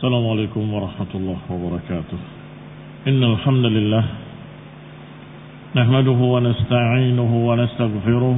السلام عليكم ورحمة الله وبركاته. إن الحمد لله نحمده ونستعينه ونستغفره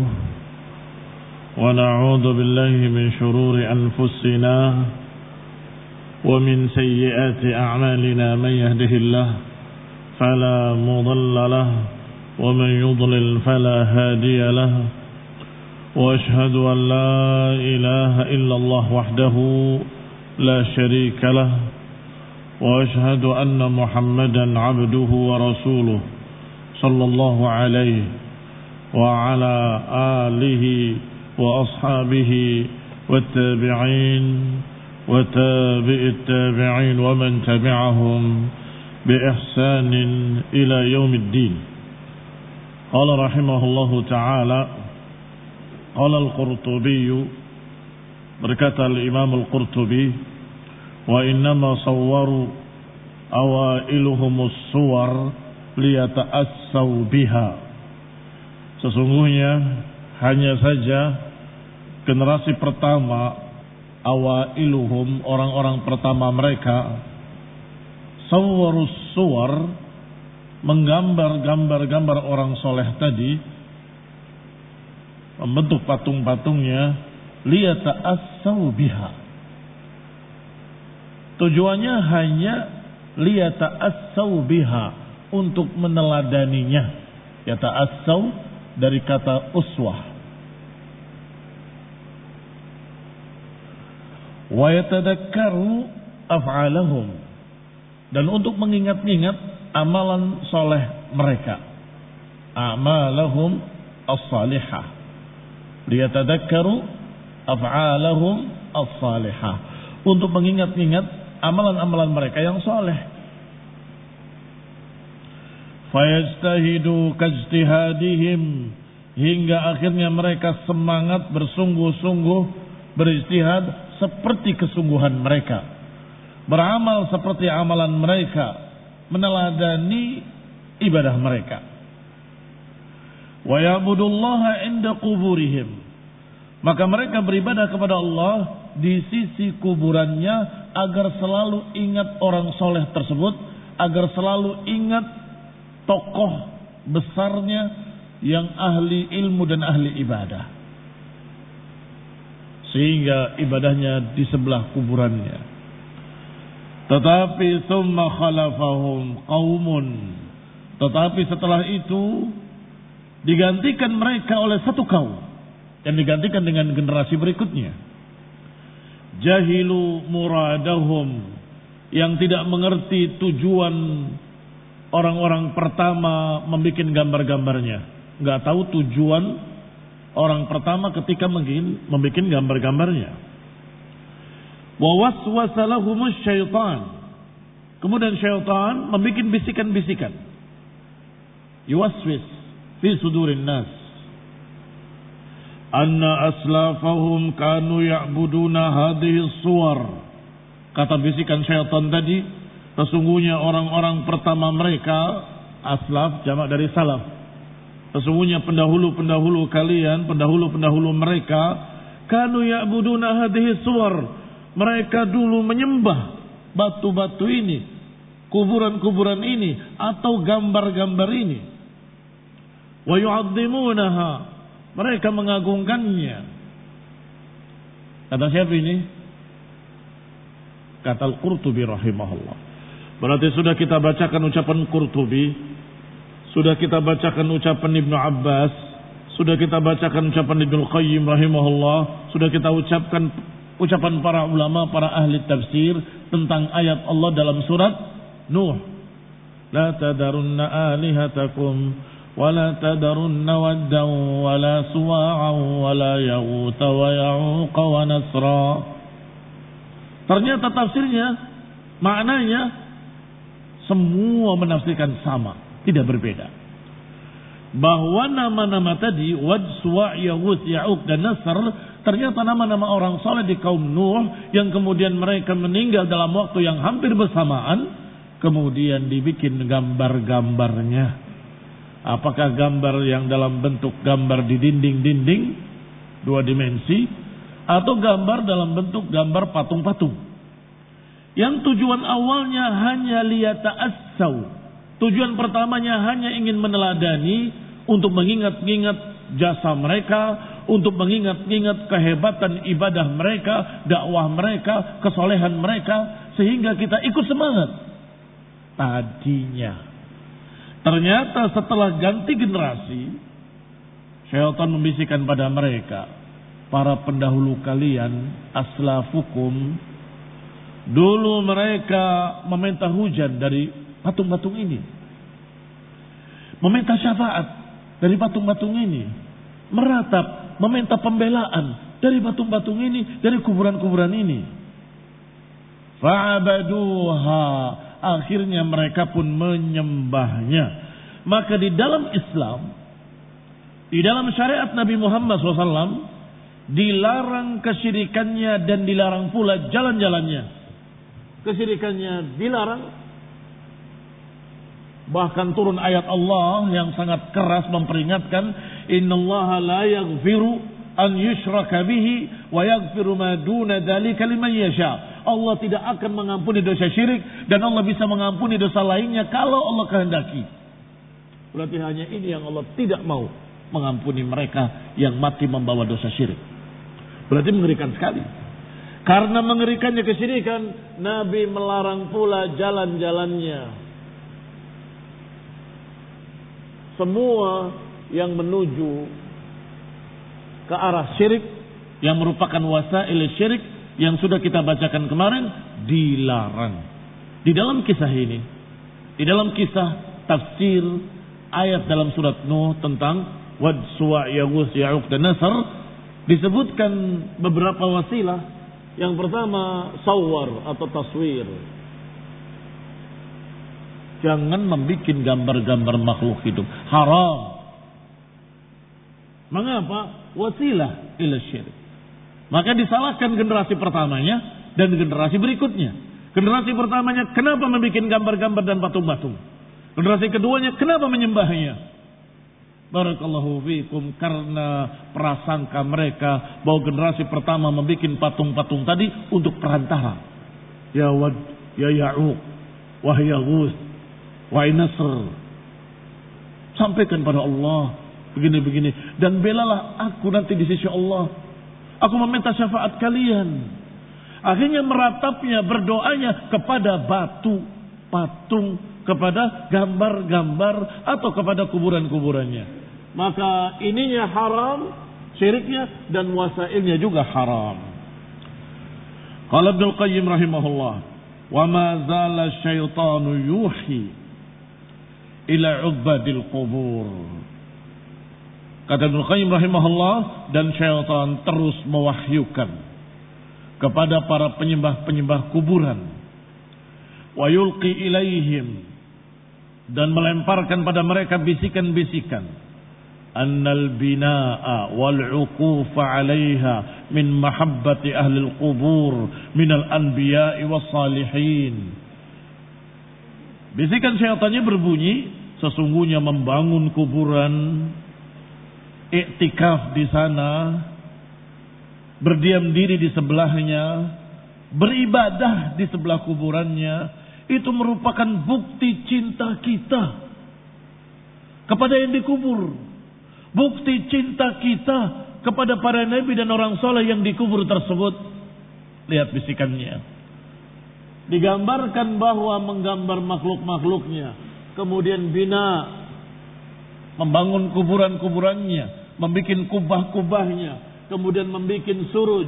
ونعوذ بالله من شرور أنفسنا ومن سيئات أعمالنا. من يهده الله فلا مضل له ومن يضلل فلا هادي له وأشهد أن لا إله إلا الله وحده لا شريك له وأشهد أن محمدا عبده ورسوله صلى الله عليه وعلى آله وأصحابه والتابعين وتابع التابعين ومن تبعهم بإحسان إلى يوم الدين. قال رحمه الله تعالى قال القرطبي berkata Imam Al-Qurtubi wa innama sawwaru awailuhumus suwar liyata'assaw biha. Sesungguhnya hanya saja generasi pertama awailuhum, orang-orang pertama mereka, sawwarus suwar, menggambar gambar-gambar orang soleh tadi, membentuk patung-patungnya, liyata'assaw biha. Tujuannya hanya liyata'assaw biha, untuk meneladaninya. Yata'assaw dari kata uswah. Wa yatadakkaru af'alahum, dan untuk mengingat-ingat amalan soleh mereka. A'malahum as-salihah. Liyatadakkaru af'alahum as-salihah, untuk mengingat-ingat amalan-amalan mereka yang soleh. Fayajtahidu kajtihadihim, hingga akhirnya mereka semangat bersungguh-sungguh beristihad seperti kesungguhan mereka, beramal seperti amalan mereka, meneladani ibadah mereka. Wa ya'budullaha 'inda quburihim, maka mereka beribadah kepada Allah di sisi kuburannya, agar selalu ingat orang soleh tersebut, agar selalu ingat tokoh besarnya yang ahli ilmu dan ahli ibadah, sehingga ibadahnya di sebelah kuburannya. Tetapi thumma khalafahum qaumun, tetapi setelah itu digantikan mereka oleh satu kaum, yang digantikan dengan generasi berikutnya. Jahilu muradahum, yang tidak mengerti tujuan orang-orang pertama membuat gambar-gambarnya. Enggak tahu tujuan orang pertama ketika membuat gambar-gambarnya. Wa waswasa lahumus syaitan, kemudian syaitan membuat bisikan-bisikan. Yuwaswis fi sudurin nas anna aslafahum kanu ya'buduna hadhihi suwar. Kata bisikan syaitan tadi, sesungguhnya orang-orang pertama mereka, aslaf jamak dari salaf, sesungguhnya pendahulu-pendahulu kalian, pendahulu-pendahulu mereka, kanu ya'buduna hadhihi suwar, mereka dulu menyembah batu-batu ini, kuburan-kuburan ini, atau gambar-gambar ini. Wa yu'azzimunaha, mereka mengagungkannya. Kata siapa ini? Kata Al-Qurtubi rahimahullah. Berarti sudah kita bacakan ucapan Qurtubi, sudah kita bacakan ucapan Ibnu Abbas, sudah kita bacakan ucapan Ibnu Qayyim rahimahullah, sudah kita ucapkan ucapan para ulama, para ahli tafsir tentang ayat Allah dalam surat Nuh. La tadarunna alihatakum ولا تذرن ودا ولا سواعا ولا يغوث ويعوق ونسرا. Ternyata tafsirnya, maknanya semua menafsirkan sama, tidak berbeda. Bahwa nama-nama tadi Wad, Suwa', Yaghus, Ya'uq dan Nasr, ternyata nama-nama orang saleh di kaum Nuh yang kemudian mereka meninggal dalam waktu yang hampir bersamaan, kemudian dibikin gambar-gambarnya. Apakah gambar yang dalam bentuk gambar di dinding-dinding 2 dimensi, atau gambar dalam bentuk gambar patung-patung yang tujuan awalnya hanya liyata'assau. Tujuan pertamanya hanya ingin meneladani untuk mengingat-ingat jasa mereka, untuk mengingat-ingat kehebatan ibadah mereka, dakwah mereka, kesolehan mereka, sehingga kita ikut semangat. Tadinya. Ternyata setelah ganti generasi, syaitan membisikkan pada mereka, para pendahulu kalian, aslafukum, dulu mereka meminta hujan dari patung-patung ini, meminta syafaat dari patung-patung ini, meratap, meminta pembelaan dari patung-patung ini, dari kuburan-kuburan ini. Fa'abaduha, akhirnya mereka pun menyembahnya. Maka di dalam Islam, di dalam syariat Nabi Muhammad SAW, dilarang kesyirikannya dan dilarang pula jalan-jalannya. Kesyirikannya dilarang, bahkan turun ayat Allah yang sangat keras memperingatkan, innallaha la yaghfiru an yushraka bihi wa yaghfiru ma duna dzalika liman yasha. Allah tidak akan mengampuni dosa syirik dan Allah bisa mengampuni dosa lainnya kalau Allah kehendaki. Berarti hanya ini yang Allah tidak mau mengampuni mereka yang mati membawa dosa syirik. Berarti mengerikan sekali. Karena mengerikannya kesyirikan, Nabi melarang pula jalan-jalannya. Semua yang menuju ke arah syirik, yang merupakan wasail syirik, yang sudah kita bacakan kemarin, dilarang. Di dalam kisah ini, di dalam kisah tafsir ayat dalam surat Nuh tentang Wad, Suwa', Yaghus, Ya'uq dan Nasr, disebutkan beberapa wasilah. Yang pertama, sawar atau taswir. Jangan membuat gambar-gambar makhluk hidup. Haram. Mengapa? Wasilah ila syirik. Maka disalahkan generasi pertamanya dan generasi berikutnya. Generasi pertamanya kenapa membuat gambar-gambar dan patung-patung? Generasi keduanya kenapa menyembahnya? Barakallahu fiikum, karena prasangka mereka bahwa generasi pertama membuat patung-patung tadi untuk perantara. Ya Wad, ya Ya'uq, wa Yaghus, wa Nasr. Sampaikan pada Allah begini-begini dan belalah aku nanti di sisi Allah. Aku meminta syafaat kalian. Akhirnya meratapnya, berdoanya kepada batu, patung, kepada gambar-gambar atau kepada kuburan-kuburannya. Maka ininya haram, syiriknya dan wasailnya juga haram. Qala Ibnu Qayyim rahimahullah, wa ma zala syaitanu yuhi ila ubadil qubur. Kata Ibnu Qayyim rahimahullah, dan syaitan terus mewahyukan kepada para penyembah-penyembah kuburan, wa yulqi ilaihim, dan melemparkan pada mereka bisikan-bisikan, annal binaa wal uqufa 'alaiha min mahabbati ahli al-qubur min al-anbiya'i was salihin. Bisikan syaitannya berbunyi, sesungguhnya membangun kuburan, iktikaf di sana, berdiam diri di sebelahnya, beribadah di sebelah kuburannya, itu merupakan bukti cinta kita kepada yang dikubur. Bukti cinta kita kepada para nabi dan orang soleh yang dikubur tersebut. Lihat bisikannya. Digambarkan bahwa menggambar makhluk-makhluknya. Kemudian bina, membangun kuburan-kuburannya, membikin kubah-kubahnya, kemudian membikin suruj,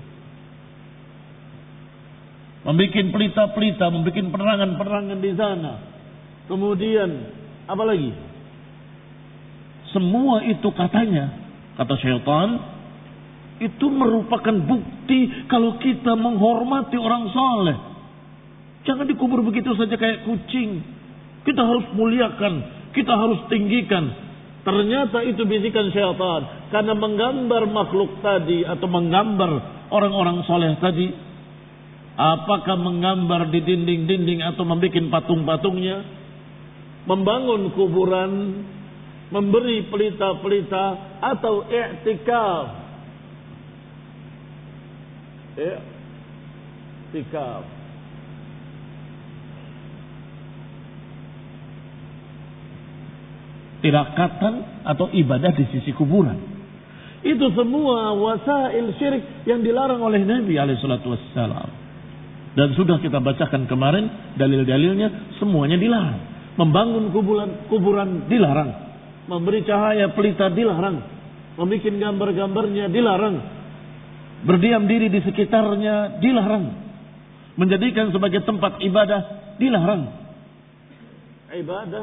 membikin pelita-pelita, membikin penerangan-penerangan di sana. Kemudian apa lagi? Semua itu katanya, kata syaitan, itu merupakan bukti kalau kita menghormati orang saleh. Jangan dikubur begitu saja kayak kucing. Kita harus muliakan, kita harus tinggikan. Ternyata itu bisikan syaitan. Karena menggambar makhluk tadi atau menggambar orang-orang saleh tadi, apakah menggambar di dinding-dinding atau membuat patung-patungnya, membangun kuburan, memberi pelita-pelita, atau i'tikaf. I'tikaf. tirakatan atau ibadah di sisi kuburan. Itu semua wasail syirik yang dilarang oleh Nabi SAW. Dan sudah kita bacakan kemarin dalil-dalilnya, semuanya dilarang. Membangun kuburan dilarang. Memberi cahaya pelita dilarang. Membuat gambar-gambarnya dilarang. Berdiam diri di sekitarnya dilarang. Menjadikan sebagai tempat ibadah dilarang. Ibadah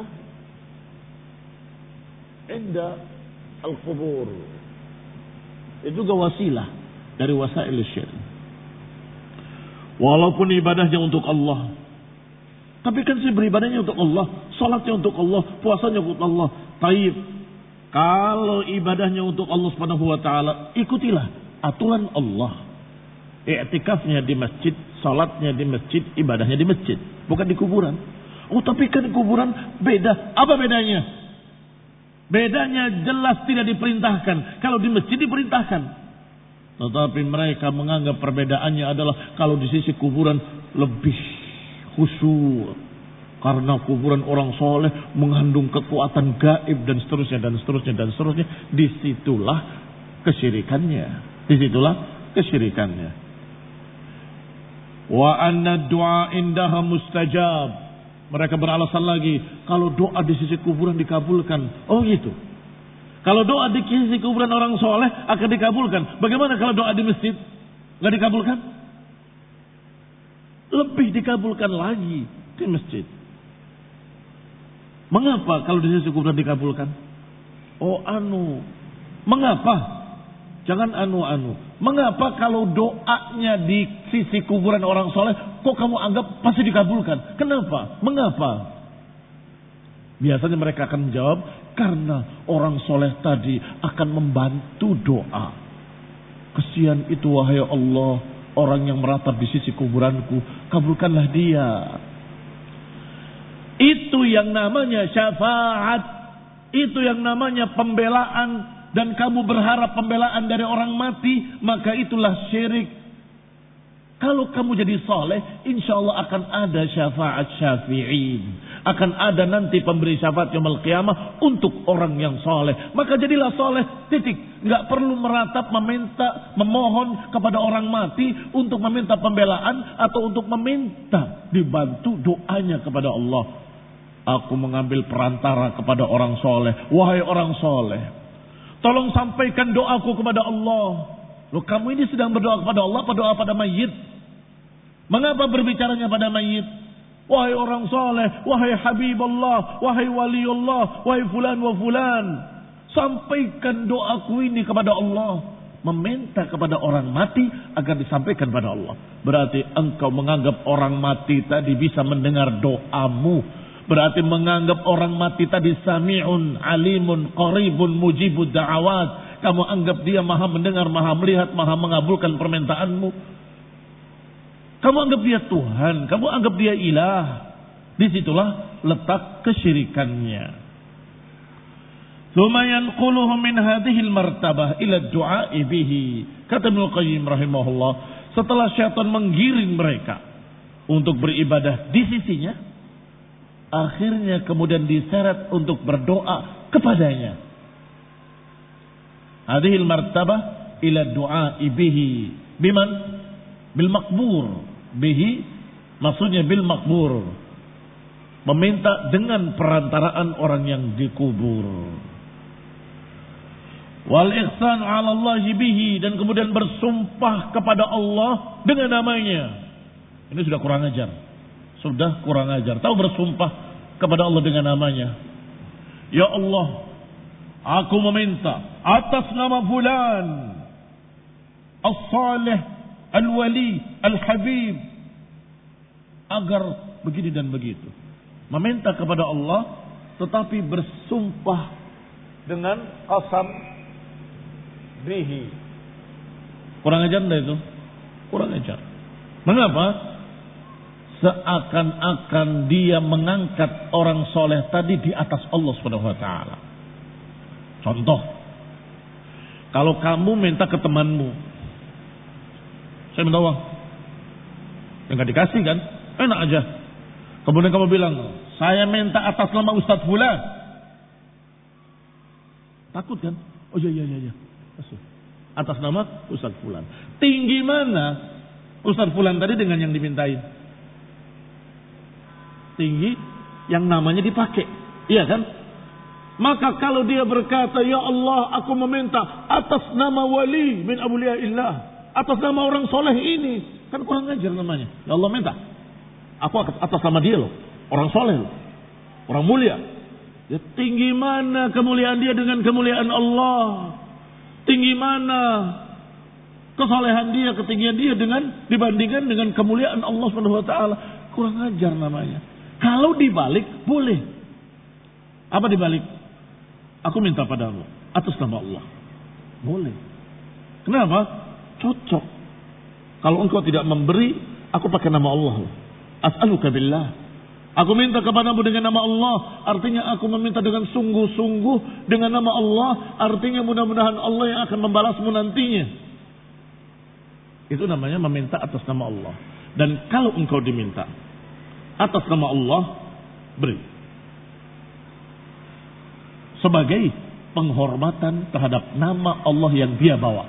inda al-qubur itu juga wasilah dari wasail syirik. Walaupun ibadahnya untuk Allah, tapi kan sih beribadahnya untuk Allah, salatnya untuk Allah, puasanya untuk Allah. Taib, kalau ibadahnya untuk Allah Subhanahu wa taala, ikutilah aturan Allah. I'tikafnya di masjid, salatnya di masjid, ibadahnya di masjid, bukan di kuburan. Oh, tapi kan kuburan beda. Apa bedanya? Bedanya jelas tidak diperintahkan. Kalau di masjid diperintahkan. Tetapi mereka menganggap perbedaannya adalah kalau di sisi kuburan lebih khusyuk. Karena kuburan orang soleh mengandung kekuatan gaib dan seterusnya dan seterusnya dan seterusnya. Disitulah kesyirikannya. Disitulah kesyirikannya. Wa anna du'a indaha mustajab. Mereka beralasan lagi, kalau doa di sisi kuburan dikabulkan. Oh gitu. Kalau doa di sisi kuburan orang soleh akan dikabulkan. Bagaimana kalau doa di masjid? Gak dikabulkan? Lebih dikabulkan lagi di masjid. Mengapa kalau di sisi kuburan dikabulkan? Oh mengapa? Jangan Mengapa kalau doanya di sisi kuburan orang soleh, kok kamu anggap pasti dikabulkan? Kenapa? Mengapa? Biasanya mereka akan menjawab, karena orang soleh tadi akan membantu doa. Kesian itu wahai Allah, orang yang meratap di sisi kuburanku, kabulkanlah dia. Itu yang namanya syafaat. Itu yang namanya pembelaan. Dan kamu berharap pembelaan dari orang mati, maka itulah syirik. Kalau kamu jadi soleh, insya Allah akan ada syafaat syafi'in. Akan ada nanti pemberi syafaat yaumul qiyamah untuk orang yang soleh. Maka jadilah soleh, titik. Nggak perlu meratap, memohon kepada orang mati untuk meminta pembelaan atau untuk meminta dibantu doanya kepada Allah. Aku mengambil perantara kepada orang soleh. Wahai orang soleh, tolong sampaikan doaku kepada Allah. Loh, kamu ini sedang berdoa kepada Allah, berdoa pada mayit. Mengapa berbicaranya pada mayit? Wahai orang soleh, wahai Habibullah, wahai Waliullah, wahai fulan wa fulan. Sampaikan doaku ini kepada Allah. Meminta kepada orang mati agar disampaikan kepada Allah. Berarti engkau menganggap orang mati tadi bisa mendengar doamu. Berarti menganggap orang mati tadi sami'un, alimun, qaribun, mujibud da'awat. Kamu anggap dia maha mendengar, maha melihat, maha mengabulkan permintaanmu. Kamu anggap dia Tuhan, kamu anggap dia ilah. Disitulah letak kesyirikannya. Tsumma yanquluhu min hadhil martabah ila du'a'i bihi. Kata Ibnu Qayyim rahimahullah, setelah syaitan menggiring mereka untuk beribadah di sisinya, akhirnya kemudian diseret untuk berdoa kepadanya. Hadhil martabah ila du'a'i bihi. Biman? Bil makbur. Bihi maksudnya bil makbur. Meminta dengan perantaraan orang yang dikubur. Wal ihsan 'ala Allah bihi, dan kemudian bersumpah kepada Allah dengan namanya. Ini sudah kurang ajar. Sudah kurang ajar. Tahu bersumpah kepada Allah dengan namanya. Ya Allah, aku meminta atas nama fulan, as-salih, al-wali, al-habib, agar begini dan begitu. Meminta kepada Allah tetapi bersumpah dengan qasam bihi. Kurang ajar enggak itu? Kurang ajar. Mengapa? Seakan-akan dia mengangkat orang soleh tadi di atas Allah Subhanahu wa taala. Contoh, kalau kamu minta ke temanmu, saya minta uang, enggak dikasih kan? Enak aja. Kemudian kamu bilang, saya minta atas nama Ustadz Fulan. Takut kan? Oh iya. Atas nama Ustaz Fulan. Tinggi mana Ustaz Fulan tadi dengan yang dimintain? Tinggi yang namanya dipakai. Iya kan? Maka kalau dia berkata, ya Allah, aku meminta atas nama wali min awliyaillah, atas nama orang soleh ini, kan kurang ajar namanya. Ya Allah minta, aku atas nama dia loh, orang soleh loh, orang mulia. Ya tinggi mana kemuliaan dia dengan kemuliaan Allah? Tinggi mana kesolehan dia, ketinggian dia dengan dibandingkan dengan kemuliaan Allah Subhanahu wa taala? Kurang ajar namanya. Kalau dibalik boleh. Apa dibalik? Aku minta padamu atas nama Allah. Boleh. Kenapa? Cocok. Kalau engkau tidak memberi, aku pakai nama Allah. As'aluka billah. Aku minta kepadamu dengan nama Allah. Artinya aku meminta dengan sungguh-sungguh dengan nama Allah. Artinya mudah-mudahan Allah yang akan membalasmu nantinya. Itu namanya meminta atas nama Allah. Dan kalau engkau diminta atas nama Allah, beri. Sebagai penghormatan terhadap nama Allah yang dia bawa.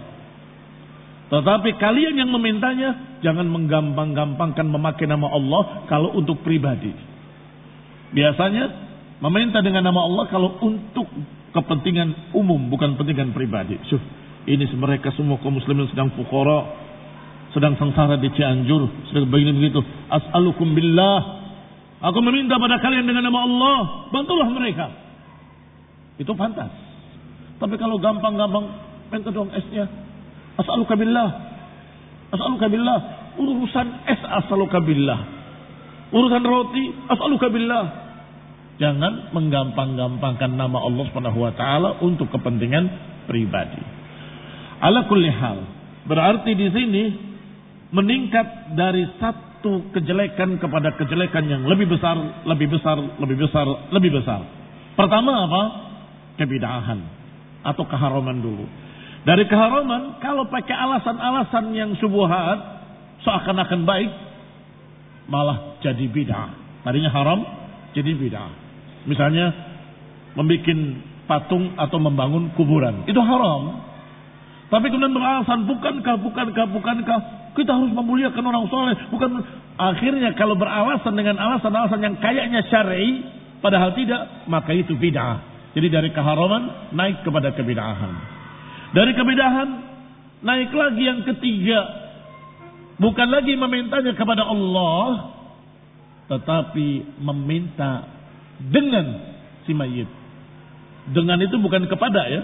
Tetapi kalian yang memintanya, jangan menggampang-gampangkan memakai nama Allah kalau untuk pribadi. Biasanya meminta dengan nama Allah kalau untuk kepentingan umum, bukan kepentingan pribadi. Ini mereka semua kaum muslimin sedang fuqara, sedang sengsara di Cianjur, sedang begini begitu. As'alukum billah. Aku meminta pada kalian dengan nama Allah, bantulah mereka. Itu pantas. Tapi kalau gampang-gampang minta dong esnya. As'aluka billah. As'aluka billah. Urusan es as'aluka billah. Urusan roti as'aluka billah. Jangan menggampang-gampangkan nama Allah Subhanahu wa taala untuk kepentingan pribadi. Ala kulli hal, berarti di sini meningkat dari satu kejelekan kepada kejelekan yang lebih besar, lebih besar, lebih besar, lebih besar. Pertama apa? Kebid'ahan atau keharaman dulu. Dari keharaman, kalau pakai alasan-alasan yang syubhat, seakan-akan baik, malah jadi bid'ah. Tadinya haram, jadi bid'ah. Misalnya, membuat patung atau membangun kuburan. Itu haram. Tapi kemudian beralasan, bukankah, kita harus memuliakan orang soleh. Bukan. Akhirnya kalau beralasan dengan alasan-alasan yang kayaknya syar'i, padahal tidak, maka itu bid'ah. Jadi dari keharaman naik kepada kebid'ahan. Dari kebid'ahan naik lagi yang ketiga. Bukan lagi memintanya kepada Allah, tetapi meminta dengan si mayit. Dengan itu bukan kepada ya.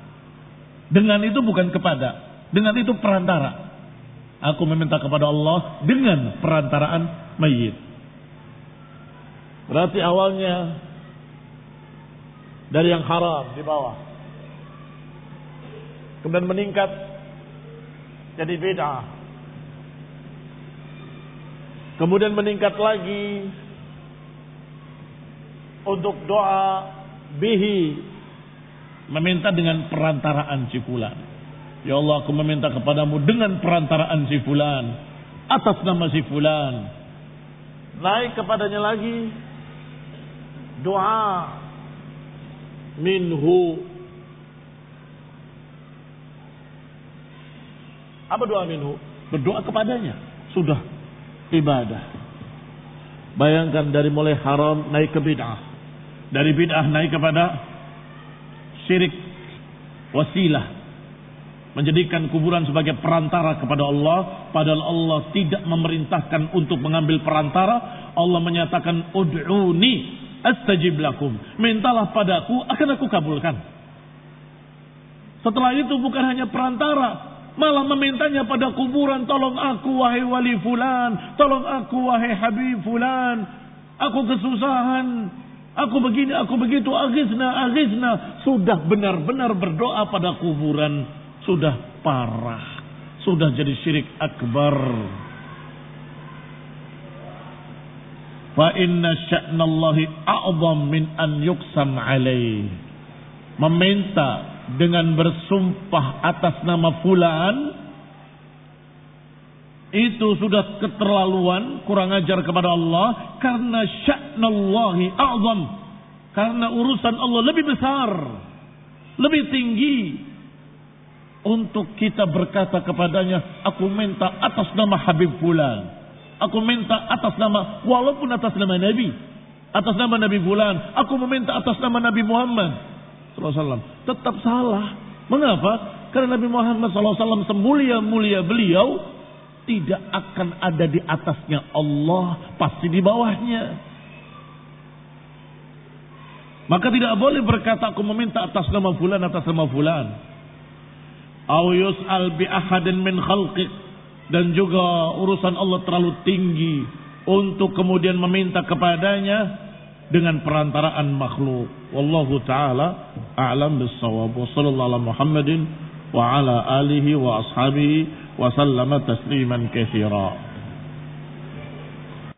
Dengan itu bukan kepada. Dengan itu perantara. Aku meminta kepada Allah dengan perantaraan mayit. Berarti awalnya dari yang haram di bawah, kemudian meningkat jadi bid'ah, kemudian meningkat lagi untuk doa bihi, meminta dengan perantaraan si fulan. Ya Allah, aku meminta kepadamu dengan perantaraan si fulan, atas nama si fulan. Naik kepadanya lagi doa minhu. Apa doa minhu? Berdoa kepadanya. Sudah ibadah. Bayangkan dari mulai haram naik ke bid'ah. Dari bid'ah naik kepada syirik wasilah. Menjadikan kuburan sebagai perantara kepada Allah. Padahal Allah tidak memerintahkan untuk mengambil perantara. Allah menyatakan ud'uni astajib lakum. Mintalah padaku, akan aku kabulkan. Setelah itu bukan hanya perantara, malah memintanya pada kuburan. Tolong aku wahai wali fulan. Tolong aku wahai habib fulan. Aku kesusahan. Aku begini, aku begitu. Aghizna. Sudah benar-benar berdoa pada kuburan. Sudah parah. Sudah jadi syirik akbar. Fa inna sya'nallahi a'zam min an yuqsam alaih. Meminta dengan bersumpah atas nama fulan, itu sudah keterlaluan, kurang ajar kepada Allah. Karena sya'nallahi a'zam, karena urusan Allah lebih besar Lebih tinggi untuk kita berkata kepadanya, aku minta atas nama Habib Fulan. Aku minta atas nama, walaupun atas nama Nabi. Atas nama Nabi Fulan. Aku meminta atas nama Nabi Muhammad SAW. Tetap salah. Mengapa? Karena Nabi Muhammad SAW semulia-mulia beliau, tidak akan ada di atasnya Allah, pasti di bawahnya. Maka tidak boleh berkata aku meminta atas nama Fulan, atas nama Fulan. Au yus'al bi ahadin min khalqih, dan juga urusan Allah terlalu tinggi untuk kemudian meminta kepadanya dengan perantaraan makhluk. Wallahu taala a'lam bis-shawab. Wa sallallahu ala Muhammadin wa ala alihi wa ashabihi wa sallama tasliman katsira.